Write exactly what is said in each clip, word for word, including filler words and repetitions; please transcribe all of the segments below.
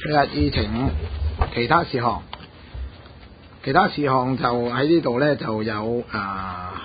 今日議程五，其他事項，其他事項就喺呢度呢，就有啊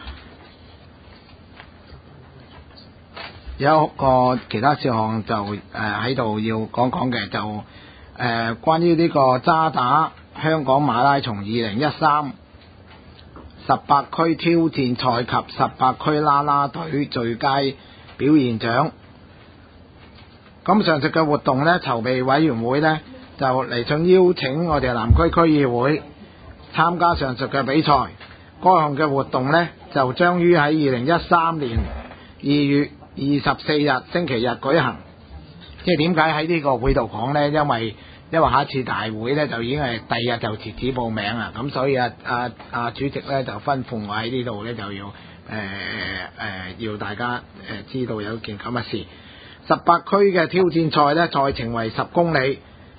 有一個其他事項就誒喺度要講講嘅，就誒、呃、關於呢個渣打香港馬拉松二零一三十八區挑戰賽及十八區啦啦隊最佳表現獎。咁上述嘅活動呢，籌備委員會呢就嚟信邀請我哋南區區議會參加上述嘅比賽。該項嘅活動呢，就將於喺二零一三年二月二十四日星期日舉行。即係點解喺呢個會度講呢？因為因為下一次大會呢，就已經係第二日就截止報名啊，咁所以啊啊啊主席呢，就吩咐我喺呢度呢，就要誒誒、呃、要大家誒知道有件咁嘅事。十八區嘅挑戰賽呢，賽程為十公里，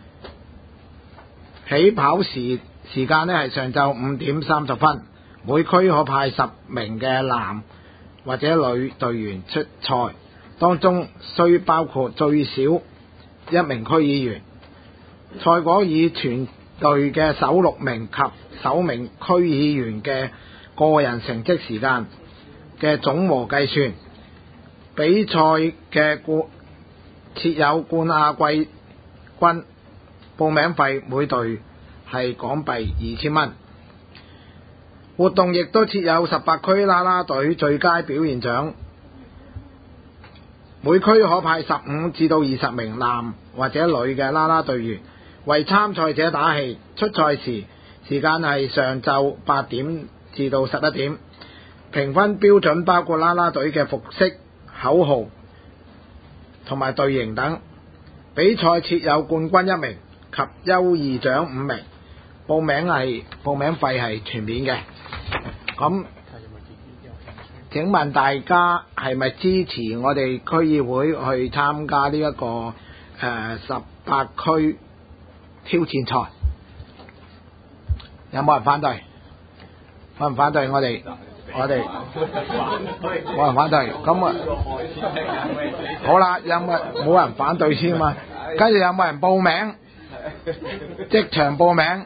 起跑時時間呢係上晝五點三十分，每區可派十名嘅男或者女隊員出賽，當中需包括最少一名區議員。賽果以全隊嘅首六名及首名區議員嘅個人成績時間嘅總和計算。比賽嘅冠設有冠亞季軍，報名費每隊係港幣二千蚊。活動亦都設有十八區啦啦隊最佳表現獎，每區可派十五至到二十名男或者女嘅啦啦隊員為參賽者打氣。出賽時時間係上晝八點至到十一點。評分標準包括啦啦隊嘅服飾、口號同埋隊形等。比賽設有冠軍一名及優異獎五名。報名係報名費係全免嘅。咁請問大家係咪支持我哋區議會去參加呢、這、一個誒十八區挑戰賽？有冇人反對？反唔反對我哋？我哋冇人反對，咁啊好啦，有冇冇人反對先嘛？跟住有冇人報名？即場報名。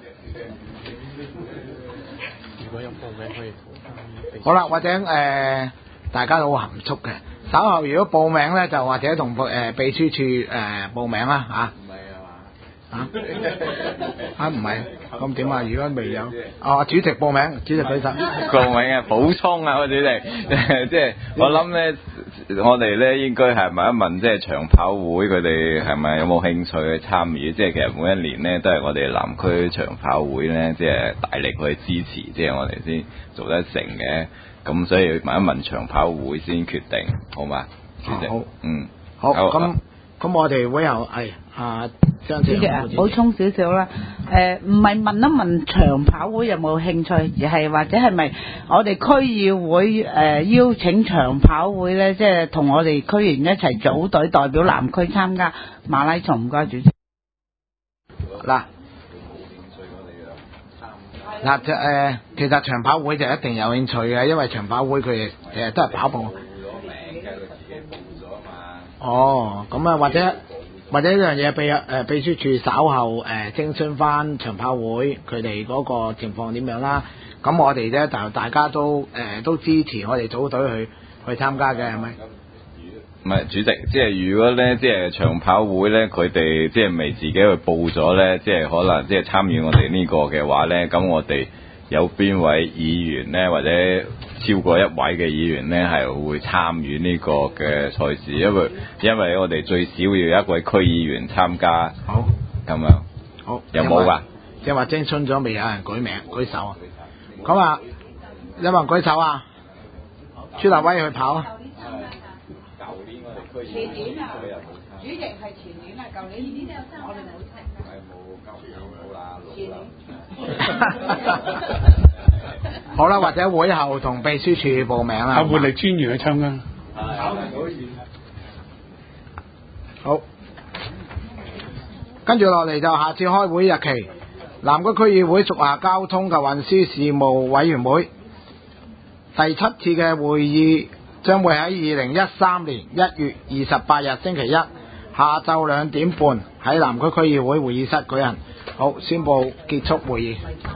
如果有報名可以好啦，或者誒、呃、大家都好含蓄嘅，稍後如果報名咧，就或者同誒、呃、秘書處誒、呃、報名啦嚇。唔係啊嘛？啊？啊唔係，咁點啊？如果未有，哦主席報名，主席舉手。 報名啊，補充啊，我主席，即係我諗咧，我哋咧應該係問一問，即係長跑會佢哋係咪有冇興趣去參與？即係其實每一年咧都係我哋南區長跑會咧，即係大力去支持，即係我哋先做得成嘅。咁所以問一問長跑會先決定，好嘛？主席， 好， 嗯， 好，咁咁我哋會有係啊張主席啊，補充少少啦。誒，唔係問一問長跑會有冇興趣，而係或者係咪我哋區議會誒、呃、邀請長跑會咧，即係同我哋區員一齊組隊代表南區參加馬拉松。唔該，主席。 嗱嗱就誒，其實長跑會就一定有興趣嘅，因為長跑會佢其實都係跑步。哦，咁啊，或者或者呢樣嘢秘誒秘書處稍後誒、呃、徵詢翻長跑會佢哋嗰個情況點樣啦。咁我哋咧就大家都誒、呃、都支持我哋組隊去去參加嘅，係咪？ 唔係主席，即係如果咧，即係長跑會咧，佢哋即係未自己去報咗咧，即係可能即係參與我哋呢個嘅話咧，咁我哋有邊位議員咧，或者超過一位嘅議員咧，係會參與呢個嘅賽事，因為因為我哋最少要一位區議員參加。 好， 咁樣。 好。 有冇㗎？ 即係話徵詢咗未有人舉名舉手啊？咁啊，有冇人舉手啊？朱立威去跑啊？ 前年啊，主席係前年啊，舊年呢啲都有參，我哋冇參加。係冇交票好啦， 好啦，或者會後同秘書處報名啦。 活力專員去參加。 好，跟住落嚟就下次開會日期，南區區議會屬下交通及運輸事務委員會第七次嘅會議將會喺二零一三年一月二十八日星期一下晝兩點半喺南區區議會會議室舉行。好，宣佈結束會議。